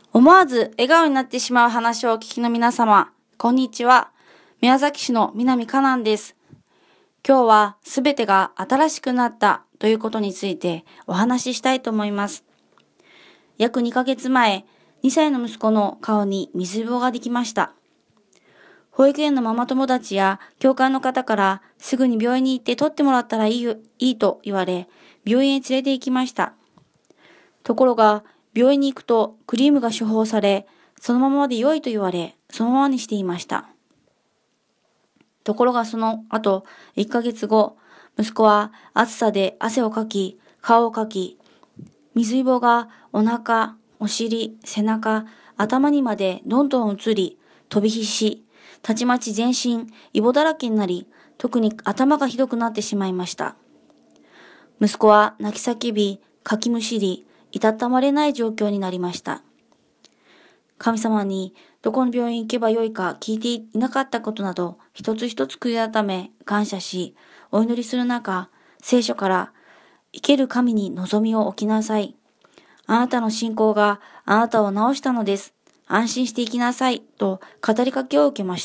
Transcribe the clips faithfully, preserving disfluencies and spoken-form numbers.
思わず笑顔になってしまう話をお聞きの皆様、こんにちは。宮崎市の南香南です。今日はすべてが新しくなったということについてお話ししたいと思います。約にかげつまえ、にさいの息子の顔に水病ができました。保育園のママ友達や教官の方からすぐに病院に行って取ってもらったらいいよ、いいと言われ、病院へ連れて行きました。ところが、病院に行くとクリームが処方され、そのままで良いと言われ、そのままにしていました。ところがその後、いっかげつご、息子は暑さで汗をかき、顔をかき、水イボがお腹、お尻、背中、頭にまでどんどん移り、飛び火し、たちまち全身、イボだらけになり、特に頭がひどくなってしまいました。息子は泣き叫び、かきむしり、いたたまれない状況になりました。神様にどこの病院行けばよいか聞いていなかったことなど、一つ一つ悔い改め、感謝し、お祈りする中、聖書から、生ける神に望みを置きなさい。あなたの信仰があなたを治したのです。安心して生きなさい。と語りかけを受けました。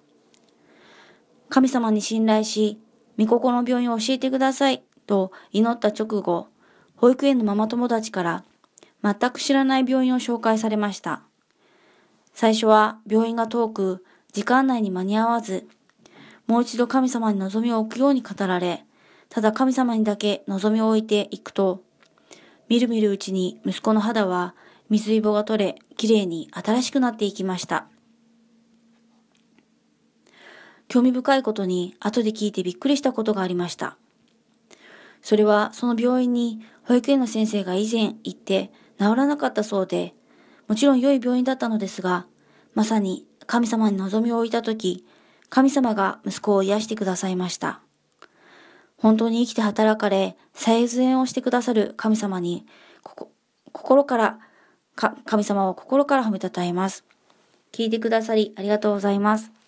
神様に信頼し、御心の病院を教えてください。と祈った直後、保育園のママ友達から全く知らない病院を紹介されました。最初は病院が遠く、時間内に間に合わず、もう一度神様に望みを置くように語られ、ただ神様にだけ望みを置いていくと、みるみるうちに息子の肌は水イボが取れ、きれいに新しくなっていきました。興味深いことに後で聞いてびっくりしたことがありました。それはその病院に保育園の先生が以前行って治らなかったそうで、もちろん良い病院だったのですが、まさに神様に望みを置いたとき、神様が息子を癒してくださいました。本当に生きて働かれ、再善をしてくださる神様に、ここ心から、か神様を心から褒めたたえます。聞いてくださりありがとうございます。